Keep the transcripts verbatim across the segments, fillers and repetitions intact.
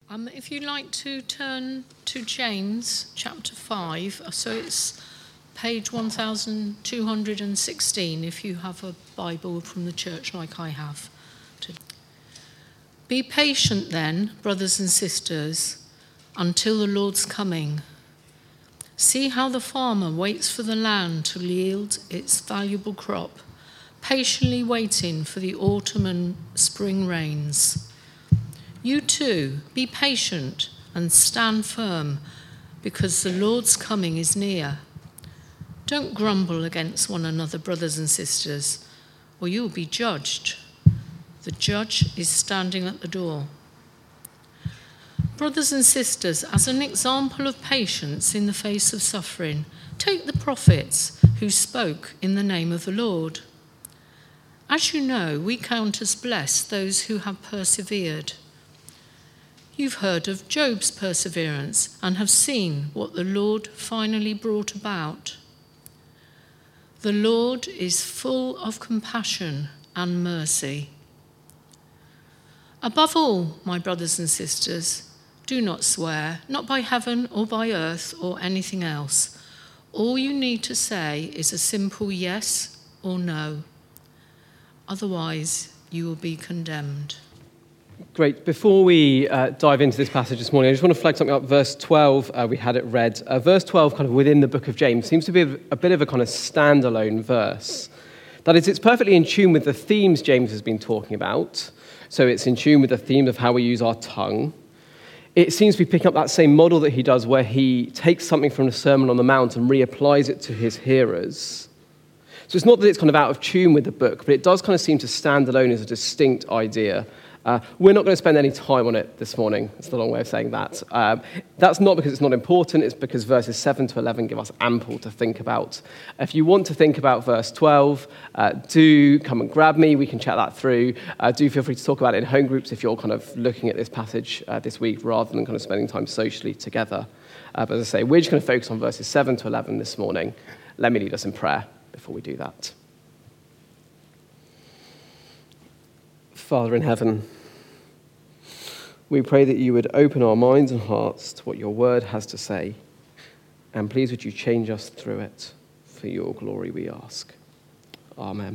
Um, if you'd like to turn to James chapter five, so it's page one thousand two hundred sixteen if you have a Bible from the church like I have. Be patient then, brothers and sisters, until the Lord's coming. See how the farmer waits for the land to yield its valuable crop, patiently waiting for the autumn and spring rains. You too, be patient and stand firm, because the Lord's coming is near. Don't grumble against one another, brothers and sisters, or you will be judged. The judge is standing at the door. Brothers and sisters, as an example of patience in the face of suffering, take the prophets who spoke in the name of the Lord. As you know, we count as blessed those who have persevered. You've heard of Job's perseverance and have seen what the Lord finally brought about. The Lord is full of compassion and mercy. Above all, my brothers and sisters, do not swear, not by heaven or by earth or anything else. All you need to say is a simple yes or no. Otherwise, you will be condemned. Great. Before we uh, dive into this passage this morning, I just want to flag something up. Verse twelve, uh, we had it read. Uh, verse twelve, kind of within the book of James, seems to be a, a bit of a kind of standalone verse. That is, it's perfectly in tune with the themes James has been talking about. So it's in tune with the theme of how we use our tongue. It seems to be picking up that same model that he does, where he takes something from the Sermon on the Mount and reapplies it to his hearers. So it's not that it's kind of out of tune with the book, but it does kind of seem to stand alone as a distinct idea. Uh, we're not going to spend any time on it this morning. It's the long way of saying that. Um, that's not because it's not important. It's because verses seven to eleven give us ample to think about. If you want to think about verse twelve, uh, do come and grab me. We can chat that through. Uh, do feel free to talk about it in home groups if you're kind of looking at this passage uh, this week rather than kind of spending time socially together. Uh, but as I say, we're just going to focus on verses seven to eleven this morning. Let me lead us in prayer before we do that. Father in heaven, we pray that you would open our minds and hearts to what your word has to say, and please would you change us through it. For your glory we ask. Amen.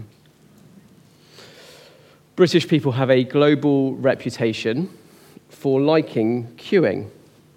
British people have a global reputation for liking queuing.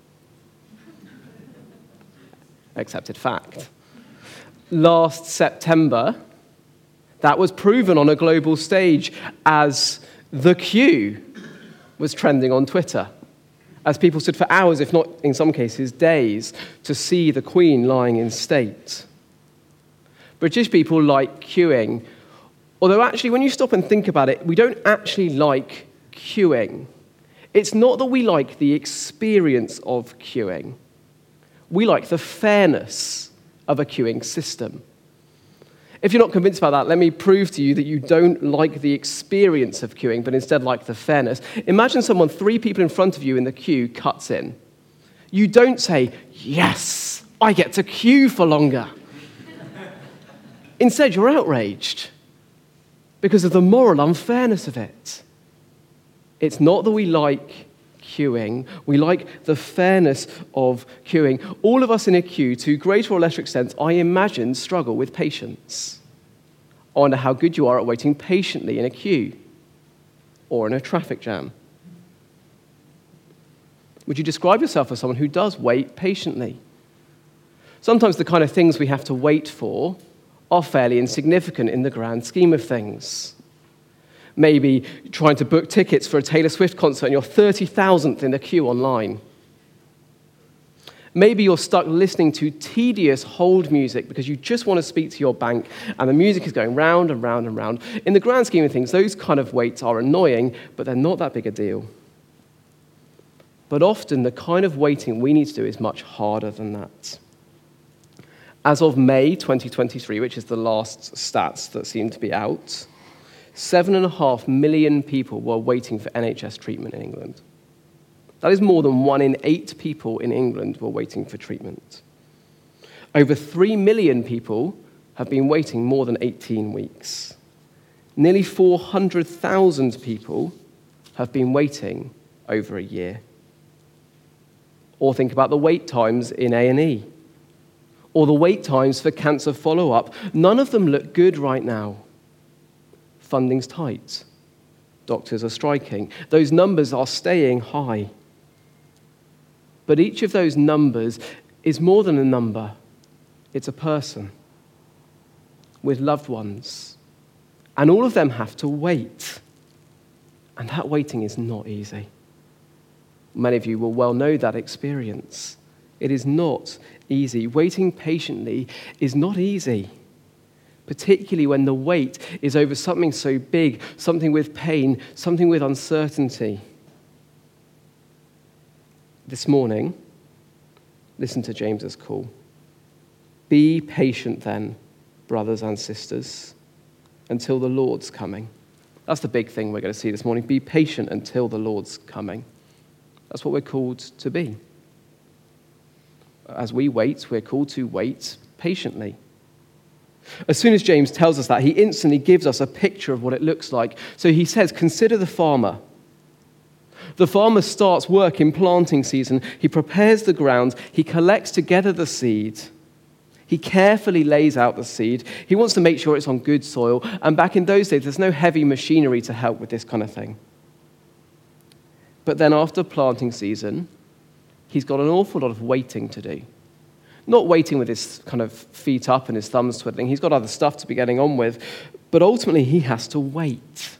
Accepted fact. Last September, that was proven on a global stage as the queue was trending on Twitter, as people stood for hours, if not in some cases days, to see the Queen lying in state. British people like queuing, although actually when you stop and think about it, we don't actually like queuing. It's not that we like the experience of queuing. We like the fairness of a queuing system. If you're not convinced about that, let me prove to you that you don't like the experience of queuing, but instead like the fairness. Imagine someone, three people in front of you in the queue, cuts in. You don't say, yes, I get to queue for longer. Instead, you're outraged because of the moral unfairness of it. It's not that we like queuing, we like the fairness of queuing. All of us in a queue, to greater or lesser extent, I imagine, struggle with patience. I wonder how good you are at waiting patiently in a queue or in a traffic jam. Would you describe yourself as someone who does wait patiently? Sometimes the kind of things we have to wait for are fairly insignificant in the grand scheme of things. Maybe trying to book tickets for a Taylor Swift concert and you're thirty thousandth in the queue online. Maybe you're stuck listening to tedious hold music because you just want to speak to your bank and the music is going round and round and round. In the grand scheme of things, those kind of waits are annoying, but they're not that big a deal. But often the kind of waiting we need to do is much harder than that. As of May twenty twenty-three, which is the last stats that seem to be out, Seven and a half million people were waiting for N H S treatment in England. That is more than one in eight people in England were waiting for treatment. Over three million people have been waiting more than eighteen weeks. Nearly four hundred thousand people have been waiting over a year. Or think about the wait times in A and E. Or the wait times for cancer follow-up. None of them look good right now. Funding's tight. Doctors are striking. Those numbers are staying high. But each of those numbers is more than a number. It's a person with loved ones. And all of them have to wait. And that waiting is not easy. Many of you will well know that experience. It is not easy. Waiting patiently is not easy, particularly when the wait is over something so big, something with pain, something with uncertainty. This morning, listen to James's call. Be patient then, brothers and sisters, until the Lord's coming. That's the big thing we're going to see this morning. Be patient until the Lord's coming. That's what we're called to be. As we wait, we're called to wait patiently. As soon as James tells us that, he instantly gives us a picture of what it looks like. So he says, consider the farmer. The farmer starts work in planting season. He prepares the ground. He collects together the seed. He carefully lays out the seed. He wants to make sure it's on good soil. And back in those days, there's no heavy machinery to help with this kind of thing. But then after planting season, he's got an awful lot of waiting to do. Not waiting with his kind of feet up and his thumbs twiddling. He's got other stuff to be getting on with. But ultimately, he has to wait.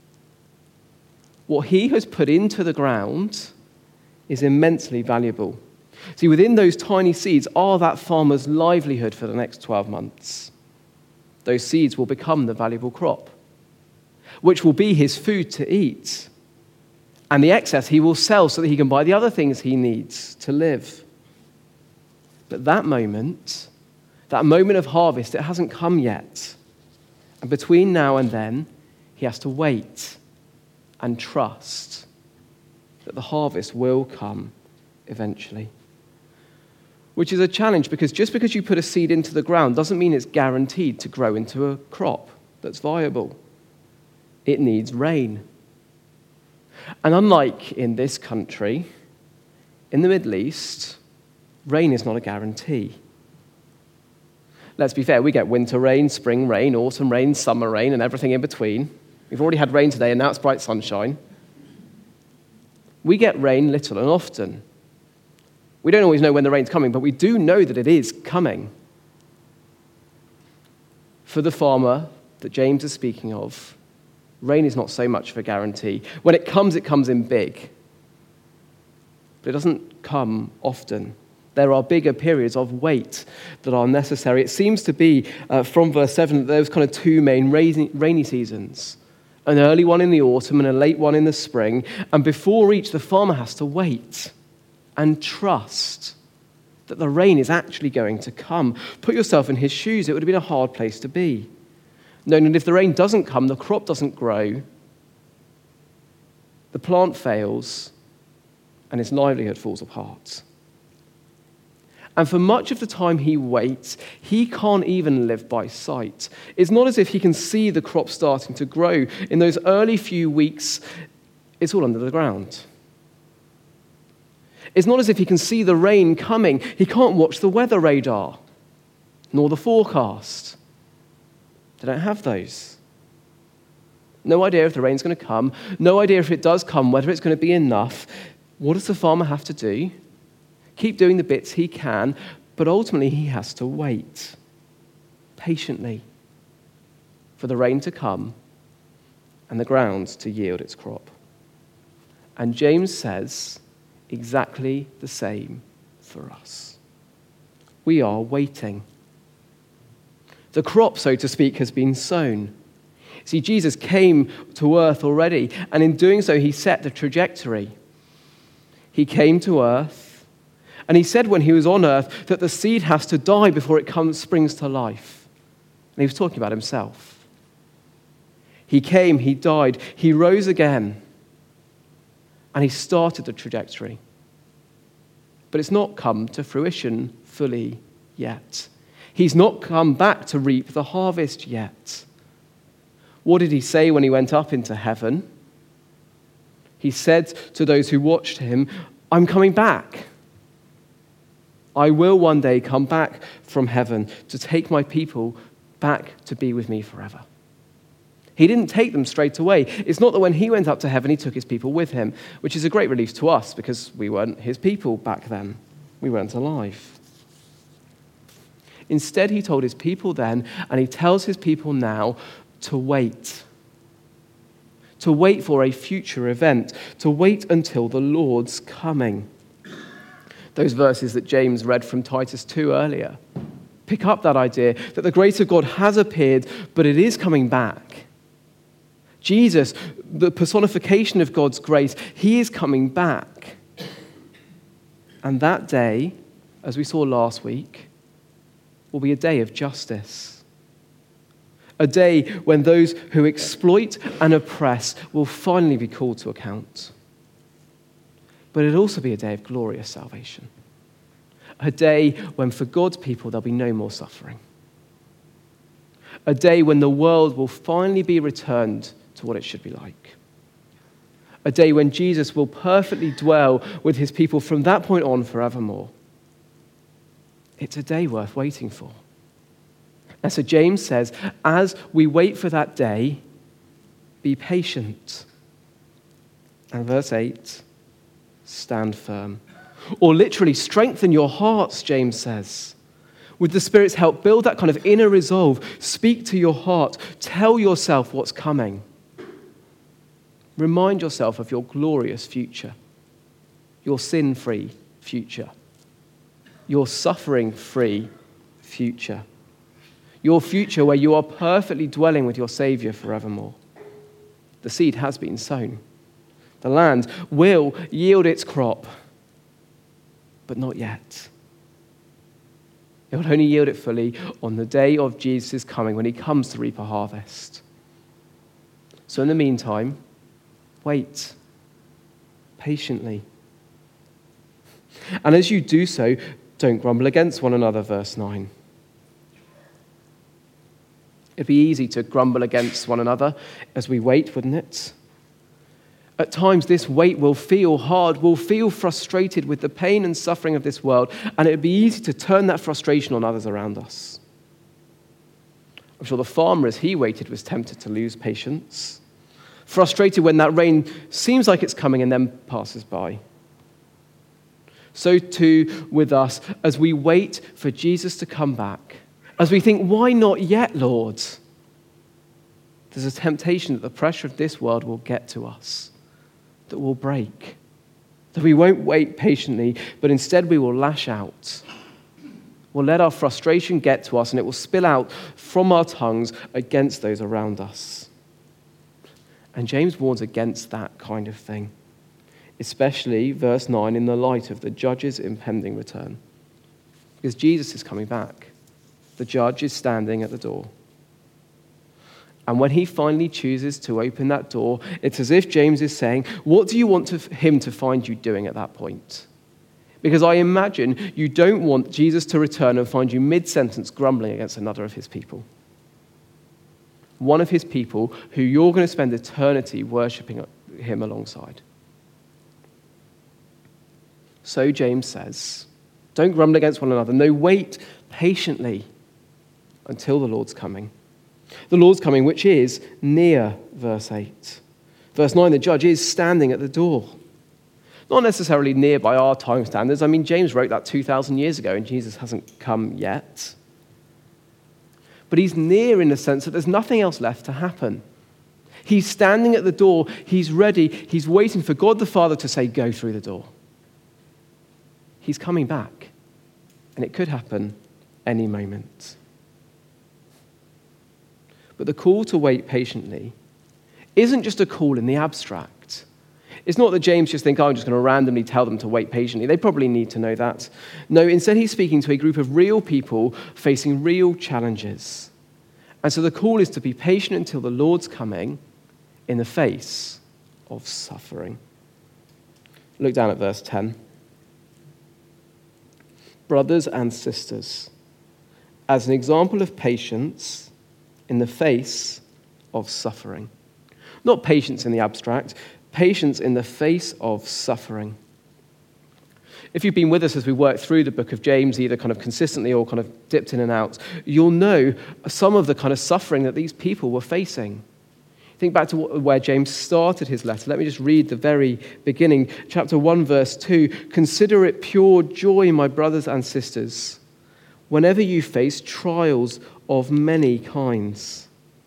What he has put into the ground is immensely valuable. See, within those tiny seeds are that farmer's livelihood for the next twelve months. Those seeds will become the valuable crop, which will be his food to eat. And the excess he will sell so that he can buy the other things he needs to live. But that moment, that moment of harvest, it hasn't come yet. And between now and then, he has to wait and trust that the harvest will come eventually. Which is a challenge, because just because you put a seed into the ground doesn't mean it's guaranteed to grow into a crop that's viable. It needs rain. And unlike in this country, in the Middle East, rain is not a guarantee. Let's be fair, we get winter rain, spring rain, autumn rain, summer rain, and everything in between. We've already had rain today, and now it's bright sunshine. We get rain little and often. We don't always know when the rain's coming, but we do know that it is coming. For the farmer that James is speaking of, rain is not so much of a guarantee. When it comes, it comes in big. But it doesn't come often. There are bigger periods of wait that are necessary. It seems to be, uh, from verse seven, that there's kind of two main rainy, rainy seasons. An early one in the autumn and a late one in the spring. And before each, the farmer has to wait and trust that the rain is actually going to come. Put yourself in his shoes. It would have been a hard place to be. Knowing that if the rain doesn't come, the crop doesn't grow, the plant fails, and his livelihood falls apart. And for much of the time he waits, he can't even live by sight. It's not as if he can see the crop starting to grow. In those early few weeks, it's all under the ground. It's not as if he can see the rain coming. He can't watch the weather radar, nor the forecast. They don't have those. No idea if the rain's going to come. No idea if it does come, whether it's going to be enough. What does the farmer have to do? Keep doing the bits he can, but ultimately he has to wait patiently for the rain to come and the ground to yield its crop. And James says exactly the same for us. We are waiting. The crop, so to speak, has been sown. See, Jesus came to earth already, and in doing so, he set the trajectory. He came to earth, and he said when he was on earth that the seed has to die before it comes, springs to life. And he was talking about himself. He came, he died, he rose again, and he started the trajectory. But it's not come to fruition fully yet. He's not come back to reap the harvest yet. What did he say when he went up into heaven? He said to those who watched him, I'm coming back. I will one day come back from heaven to take my people back to be with me forever. He didn't take them straight away. It's not that when he went up to heaven, he took his people with him, which is a great relief to us because we weren't his people back then. We weren't alive. Instead, he told his people then, and he tells his people now, to wait. To wait for a future event. To wait until the Lord's coming. Those verses that James read from Titus two earlier pick up that idea that the grace of God has appeared, but it is coming back. Jesus, the personification of God's grace, he is coming back. And that day, as we saw last week, will be a day of justice. A day when those who exploit and oppress will finally be called to account. But it'll also be a day of glorious salvation. A day when for God's people there'll be no more suffering. A day when the world will finally be returned to what it should be like. A day when Jesus will perfectly dwell with his people from that point on forevermore. It's a day worth waiting for. And so James says, as we wait for that day, be patient. And verse eight, stand firm. Or literally, strengthen your hearts, James says. With the Spirit's help, build that kind of inner resolve. Speak to your heart. Tell yourself what's coming. Remind yourself of your glorious future, your sin-free future, your suffering-free future, your future where you are perfectly dwelling with your Savior forevermore. The seed has been sown. The land will yield its crop, but not yet. It will only yield it fully on the day of Jesus' coming, when he comes to reap a harvest. So in the meantime, wait patiently. And as you do so, don't grumble against one another, verse nine. It'd be easy to grumble against one another as we wait, wouldn't it? At times, this wait will feel hard, will feel frustrated with the pain and suffering of this world, and it'd be easy to turn that frustration on others around us. I'm sure the farmer, as he waited, was tempted to lose patience, frustrated when that rain seems like it's coming and then passes by. So too with us, as we wait for Jesus to come back, as we think, why not yet, Lord? There's a temptation that the pressure of this world will get to us, that will break, that we won't wait patiently, but instead we will lash out. We'll let our frustration get to us, and it will spill out from our tongues against those around us. And James warns against that kind of thing, especially, verse nine, in the light of the judge's impending return. Because Jesus is coming back. The judge is standing at the door. And when he finally chooses to open that door, it's as if James is saying, what do you want to, him to find you doing at that point? Because I imagine you don't want Jesus to return and find you mid-sentence grumbling against another of his people. One of his people who you're going to spend eternity worshipping him alongside. So James says, don't grumble against one another. No, wait patiently until the Lord's coming. The Lord's coming, which is near, verse eight. Verse nine, the judge is standing at the door. Not necessarily near by our time standards. I mean, James wrote that two thousand years ago, and Jesus hasn't come yet. But he's near in the sense that there's nothing else left to happen. He's standing at the door. He's ready. He's waiting for God the Father to say, go through the door. He's coming back, and it could happen any moment. But the call to wait patiently isn't just a call in the abstract. It's not that James just thinks, oh, I'm just going to randomly tell them to wait patiently. They probably need to know that. No, instead he's speaking to a group of real people facing real challenges. And so the call is to be patient until the Lord's coming in the face of suffering. Look down at verse ten. Brothers and sisters, as an example of patience in the face of suffering. Not patience in the abstract, patience in the face of suffering. If you've been with us as we work through the book of James, either kind of consistently or kind of dipped in and out, you'll know some of the kind of suffering that these people were facing. Think back to where James started his letter. Let me just read the very beginning. Chapter one, verse two. Consider it pure joy, my brothers and sisters, whenever you face trials of many kinds.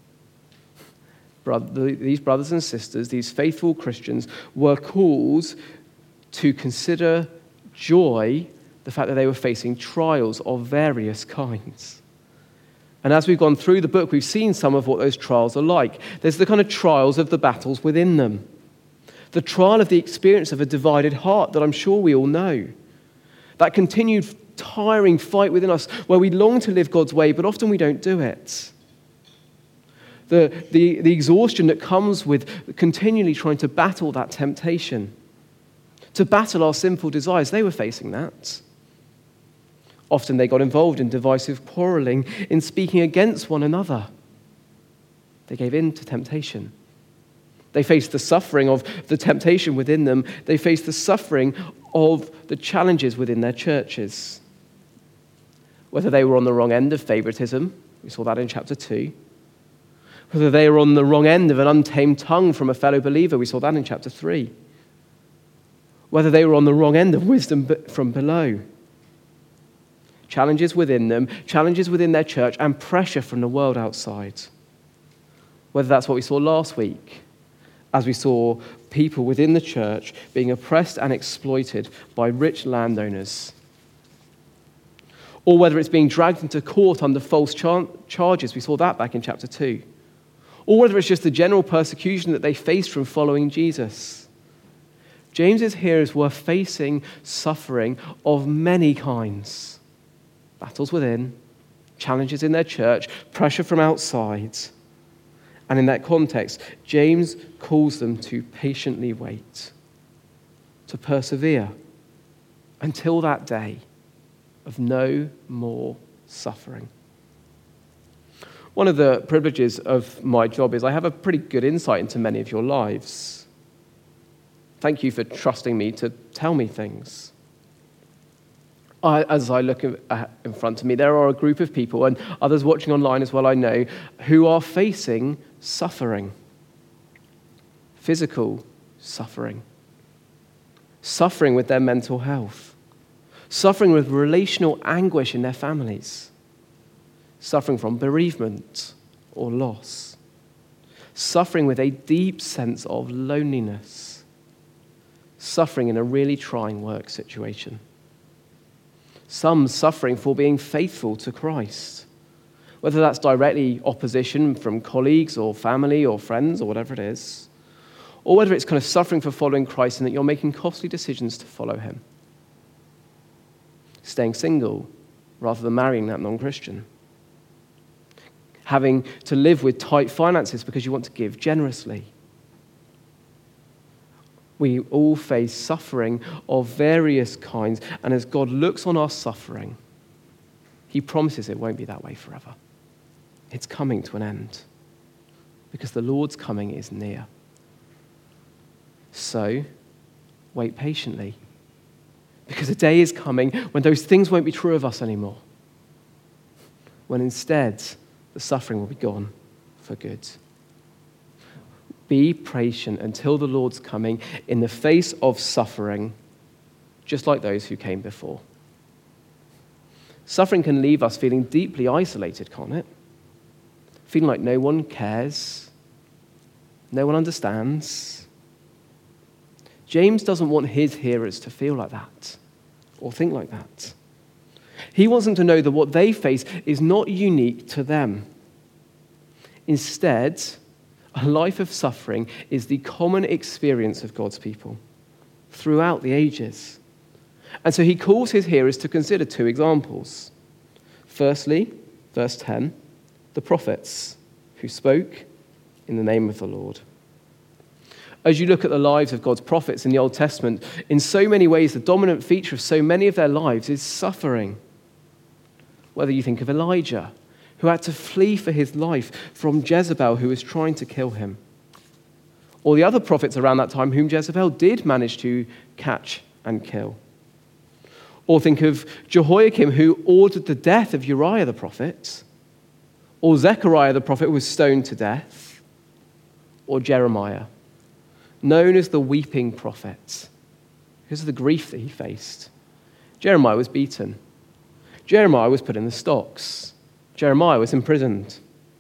These brothers and sisters, these faithful Christians, were called to consider joy the fact that they were facing trials of various kinds. And as we've gone through the book, we've seen some of what those trials are like. There's the kind of trials of the battles within them. The trial of the experience of a divided heart that I'm sure we all know. That continued tiring fight within us where we long to live God's way, but often we don't do it. The, the, the exhaustion that comes with continually trying to battle that temptation, to battle our sinful desires. They were facing that. Often they got involved in divisive quarreling, in speaking against one another. They gave in to temptation. They faced the suffering of the temptation within them. They faced the suffering of the challenges within their churches. Whether they were on the wrong end of favoritism, we saw that in chapter two. Whether they were on the wrong end of an untamed tongue from a fellow believer, we saw that in chapter three. Whether they were on the wrong end of wisdom from below. Challenges within them, challenges within their church, and pressure from the world outside. Whether that's what we saw last week, as we saw people within the church being oppressed and exploited by rich landowners. Or whether it's being dragged into court under false char- charges, we saw that back in chapter two. Or whether it's just the general persecution that they faced from following Jesus. James's hearers were facing suffering of many kinds. Battles within, challenges in their church, pressure from outside. And in that context, James calls them to patiently wait, to persevere until that day of no more suffering. One of the privileges of my job is I have a pretty good insight into many of your lives. Thank you for trusting me to tell me things. I, as I look in front of me, there are a group of people, and others watching online as well, I know, who are facing suffering. Physical suffering. Suffering with their mental health. Suffering with relational anguish in their families. Suffering from bereavement or loss. Suffering with a deep sense of loneliness. Suffering in a really trying work situation. Some suffering for being faithful to Christ. Whether that's directly opposition from colleagues or family or friends or whatever it is. Or whether it's kind of suffering for following Christ and that you're making costly decisions to follow him. Staying single rather than marrying that non-Christian. Having to live with tight finances because you want to give generously. We all face suffering of various kinds, and as God looks on our suffering, he promises it won't be that way forever. It's coming to an end because the Lord's coming is near. So, wait patiently because a day is coming when those things won't be true of us anymore. When instead, the suffering will be gone for good. Be patient until the Lord's coming in the face of suffering, just like those who came before. Suffering can leave us feeling deeply isolated, can't it? Feeling like no one cares, no one understands. James doesn't want his hearers to feel like that or think like that. He wants them to know that what they face is not unique to them. Instead, a life of suffering is the common experience of God's people throughout the ages. And so he calls his hearers to consider two examples. Firstly, verse ten, the prophets who spoke in the name of the Lord. As you look at the lives of God's prophets in the Old Testament, in so many ways, the dominant feature of so many of their lives is suffering. Whether you think of Elijah, who had to flee for his life from Jezebel, who was trying to kill him. Or the other prophets around that time whom Jezebel did manage to catch and kill. Or think of Jehoiakim, who ordered the death of Uriah the prophet. Or Zechariah the prophet was stoned to death. Or Jeremiah, known as the weeping prophet, because of the grief that he faced. Jeremiah was beaten. Jeremiah was put in the stocks. Jeremiah was imprisoned.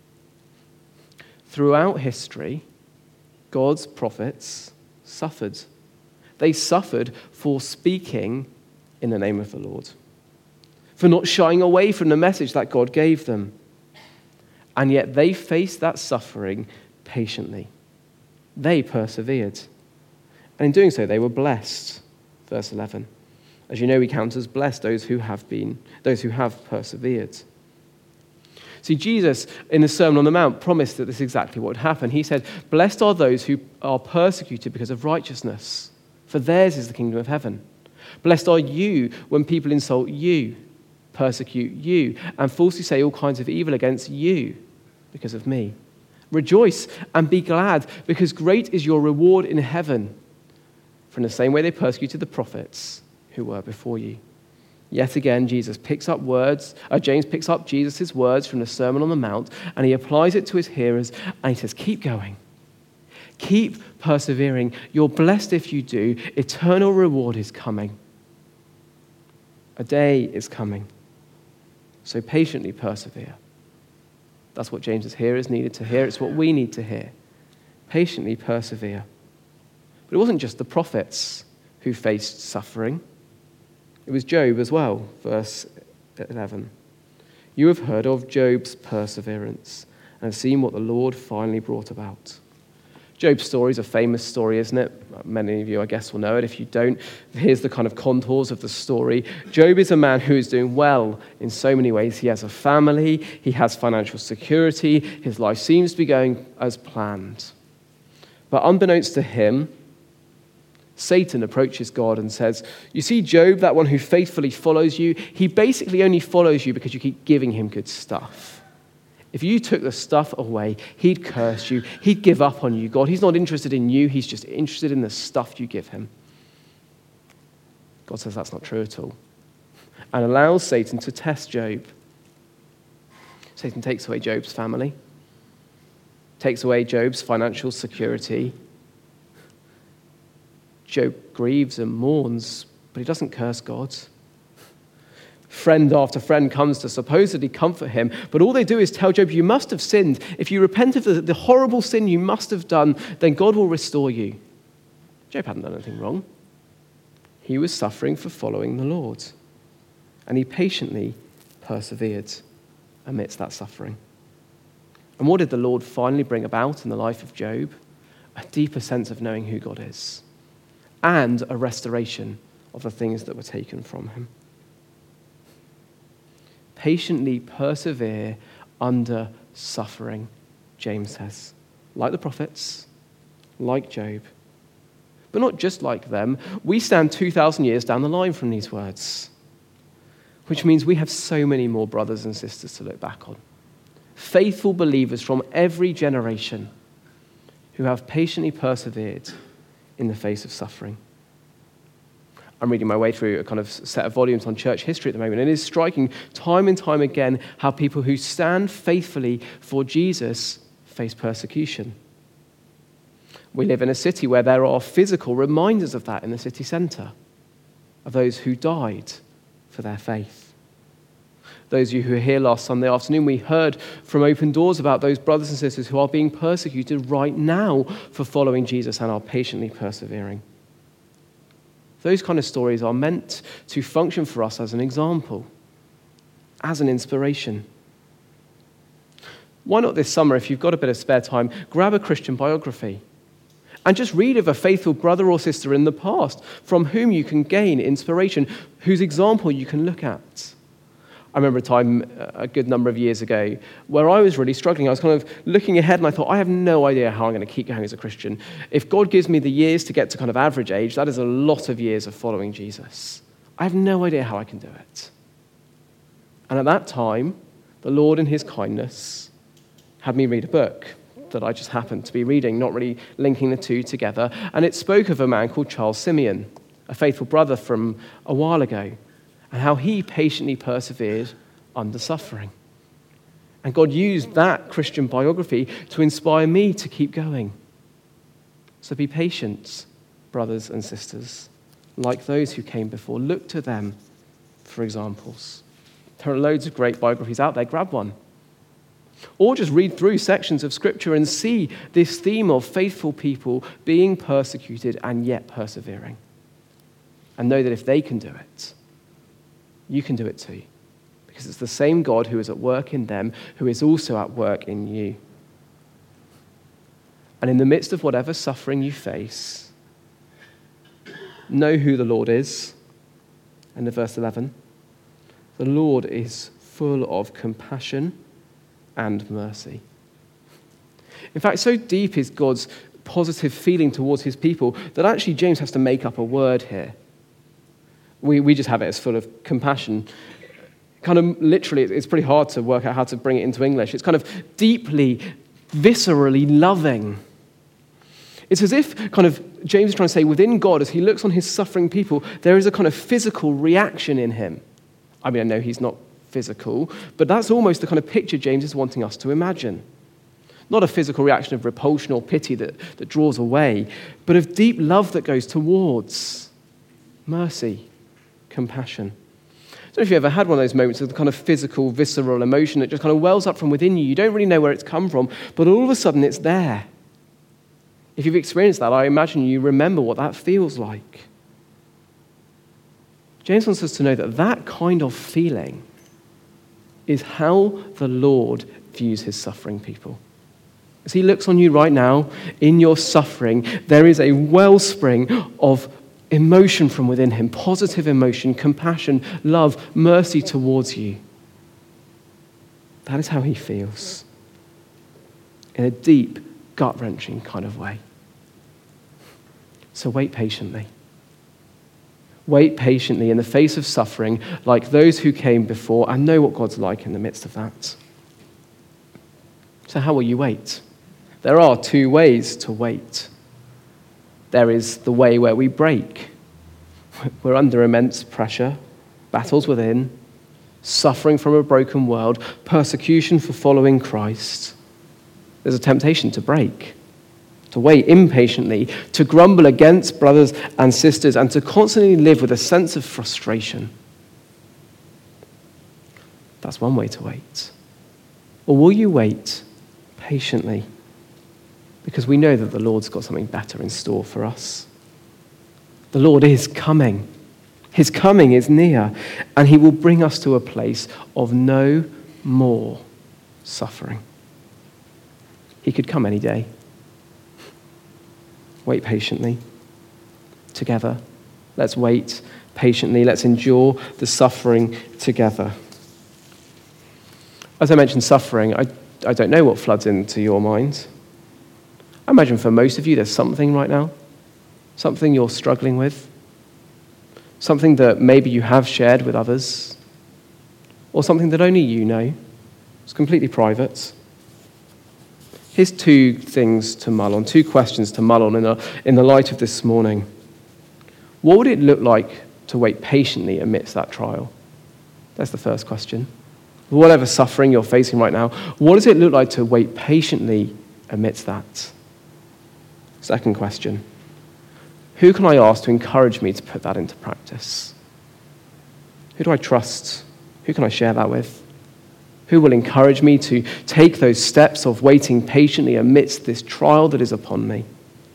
Throughout history, God's prophets suffered. They suffered for speaking in the name of the Lord, for not shying away from the message that God gave them. And yet they faced that suffering patiently. They persevered. And in doing so, they were blessed. Verse eleven. As you know, we count as blessed those who have been, those who have persevered. See, Jesus, in the Sermon on the Mount, promised that this is exactly what would happen. He said, blessed are those who are persecuted because of righteousness, for theirs is the kingdom of heaven. Blessed are you when people insult you, persecute you, and falsely say all kinds of evil against you because of me. Rejoice and be glad, because great is your reward in heaven. For in the same way they persecuted the prophets who were before you. Yet again, Jesus picks up words, uh, James picks up Jesus' words from the Sermon on the Mount, and he applies it to his hearers, and he says, keep going. Keep persevering. You're blessed if you do. Eternal reward is coming. A day is coming. So patiently persevere. That's what James's hearers needed to hear. It's what we need to hear. Patiently persevere. But it wasn't just the prophets who faced suffering. It was Job as well, verse eleven. You have heard of Job's perseverance and have seen what the Lord finally brought about. Job's story is a famous story, isn't it? Many of you, I guess, will know it. If you don't, here's the kind of contours of the story. Job is a man who is doing well in so many ways. He has a family, he has financial security, his life seems to be going as planned. But unbeknownst to him, Satan approaches God and says, you see Job, that one who faithfully follows you, he basically only follows you because you keep giving him good stuff. If you took the stuff away, he'd curse you. He'd give up on you, God. He's not interested in you. He's just interested in the stuff you give him. God says that's not true at all and allows Satan to test Job. Satan takes away Job's family, takes away Job's financial security. Job grieves and mourns, but he doesn't curse God. Friend after friend comes to supposedly comfort him, but all they do is tell Job, you must have sinned. If you repent of the, the horrible sin you must have done, then God will restore you. Job hadn't done anything wrong. He was suffering for following the Lord, and he patiently persevered amidst that suffering. And what did the Lord finally bring about in the life of Job? A deeper sense of knowing who God is, and a restoration of the things that were taken from him. Patiently persevere under suffering, James says, like the prophets, like Job. But not just like them. We stand two thousand years down the line from these words, which means we have so many more brothers and sisters to look back on. Faithful believers from every generation who have patiently persevered in the face of suffering. I'm reading my way through a kind of set of volumes on church history at the moment, and it is striking time and time again how people who stand faithfully for Jesus face persecution. We live in a city where there are physical reminders of that in the city centre, of those who died for their faith. Those of you who were here last Sunday afternoon, we heard from Open Doors about those brothers and sisters who are being persecuted right now for following Jesus and are patiently persevering. Those kind of stories are meant to function for us as an example, as an inspiration. Why not this summer, if you've got a bit of spare time, grab a Christian biography and just read of a faithful brother or sister in the past from whom you can gain inspiration, whose example you can look at. I remember a time a good number of years ago where I was really struggling. I was kind of looking ahead and I thought, I have no idea how I'm going to keep going as a Christian. If God gives me the years to get to kind of average age, that is a lot of years of following Jesus. I have no idea how I can do it. And at that time, the Lord in his kindness had me read a book that I just happened to be reading, not really linking the two together. And it spoke of a man called Charles Simeon, a faithful brother from a while ago. and how he patiently persevered under suffering. And God used that Christian biography to inspire me to keep going. So be patient, brothers and sisters, like those who came before. Look to them for examples. There are loads of great biographies out there. Grab one. Or just read through sections of Scripture and see this theme of faithful people being persecuted and yet persevering. And know that if they can do it, you can do it too. Because it's the same God who is at work in them who is also at work in you. And in the midst of whatever suffering you face, know who the Lord is. And in verse eleven, the Lord is full of compassion and mercy. In fact, so deep is God's positive feeling towards his people that actually James has to make up a word here. We, we just have it as full of compassion. Kind of literally, it's pretty hard to work out how to bring it into English. It's kind of deeply, viscerally loving. It's as if kind of James is trying to say within God, as he looks on his suffering people, there is a kind of physical reaction in him. I mean, I know he's not physical, but that's almost the kind of picture James is wanting us to imagine. Not a physical reaction of repulsion or pity that, that draws away, but of deep love that goes towards mercy, compassion. I don't know if you ever had one of those moments of the kind of physical, visceral emotion that just kind of wells up from within you. You don't really know where it's come from, but all of a sudden it's there. If you've experienced that, I imagine you remember what that feels like. James wants us to know that that kind of feeling is how the Lord views his suffering people. As he looks on you right now, in your suffering, there is a wellspring of emotion from within him, positive emotion, compassion, love, mercy towards you. That is how he feels. In a deep, gut-wrenching kind of way. So wait patiently. Wait patiently in the face of suffering like those who came before and know what God's like in the midst of that. So how will you wait? There are two ways to wait. There is the way where we break. We're under immense pressure, battles within, suffering from a broken world, persecution for following Christ. There's a temptation to break, to wait impatiently, to grumble against brothers and sisters, and to constantly live with a sense of frustration. That's one way to wait. Or will you wait patiently? Because we know that the Lord's got something better in store for us. The Lord is coming. His coming is near, and he will bring us to a place of no more suffering. He could come any day. Wait patiently. Together. Let's wait patiently. Let's endure the suffering together. As I mentioned suffering, I, I don't know what floods into your mind. I imagine for most of you there's something right now. Something you're struggling with. Something that maybe you have shared with others. Or something that only you know. It's completely private. Here's two things to mull on, two questions to mull on in the, in the light of this morning. What would it look like to wait patiently amidst that trial? That's the first question. Whatever suffering you're facing right now, what does it look like to wait patiently amidst that? Second question. Who can I ask to encourage me to put that into practice? Who do I trust? Who can I share that with? Who will encourage me to take those steps of waiting patiently amidst this trial that is upon me?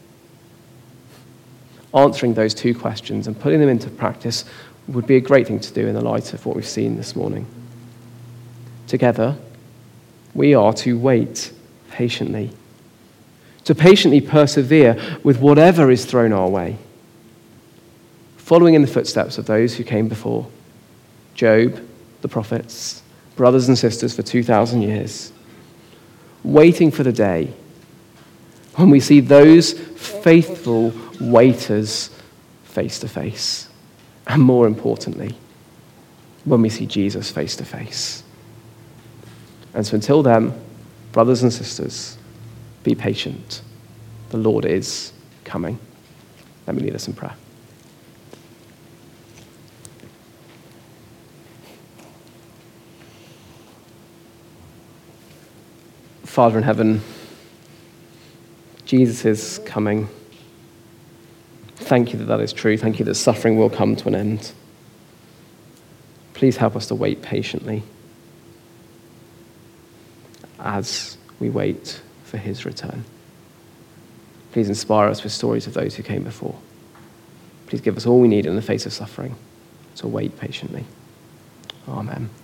Answering those two questions and putting them into practice would be a great thing to do in the light of what we've seen this morning. Together, we are to wait patiently, to patiently persevere with whatever is thrown our way, following in the footsteps of those who came before, Job, the prophets, brothers and sisters for two thousand years, waiting for the day when we see those faithful waiters face to face, and more importantly, when we see Jesus face to face. And so until then, brothers and sisters, be patient. The Lord is coming. Let me lead us in prayer. Father in heaven, Jesus is coming. Thank you that that is true. Thank you that suffering will come to an end. Please help us to wait patiently as we wait for his return. Please inspire us with stories of those who came before. Please give us all we need in the face of suffering, so wait patiently. Amen.